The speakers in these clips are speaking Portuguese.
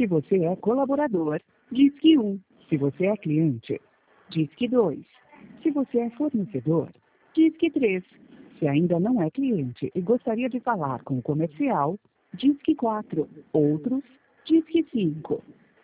Se você é colaborador, Disque 1. Se você é cliente, Disque 2. Se você é fornecedor, Disque 3. Se ainda não é cliente e gostaria de falar com o comercial, Disque 4. Outros, Disque 5.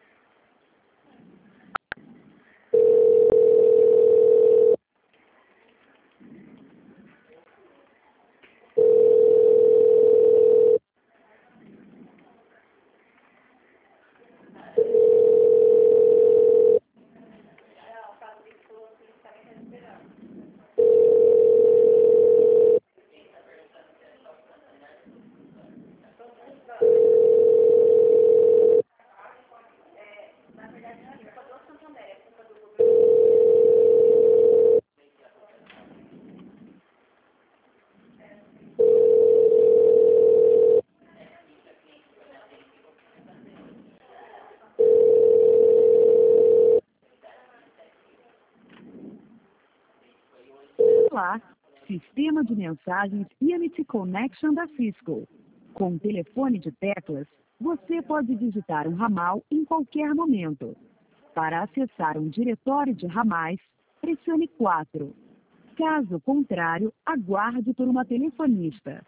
Olá, Sistema de Mensagens Unity Connection da Cisco. Com o telefone de teclas, você pode digitar um ramal em qualquer momento. Para acessar um diretório de ramais, pressione 4. Caso contrário, aguarde por uma telefonista.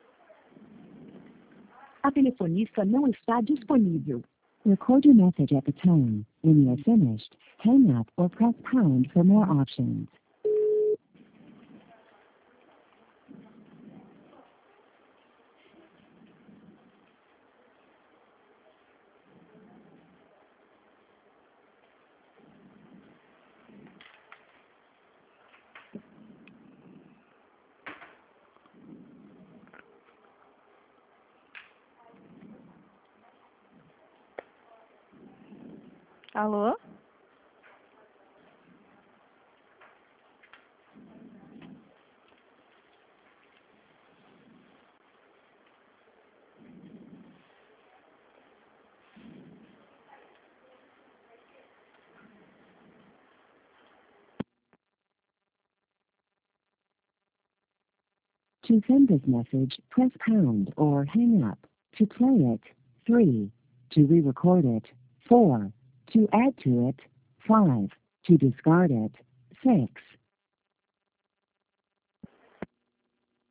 A telefonista não está disponível. Record your message at the tone. When you are finished, hang up or press pound for more options. Alô? To send this message, press pound or hang up. To play it, 3. To re-record it, 4. To add to it, 5. To discard it, 6.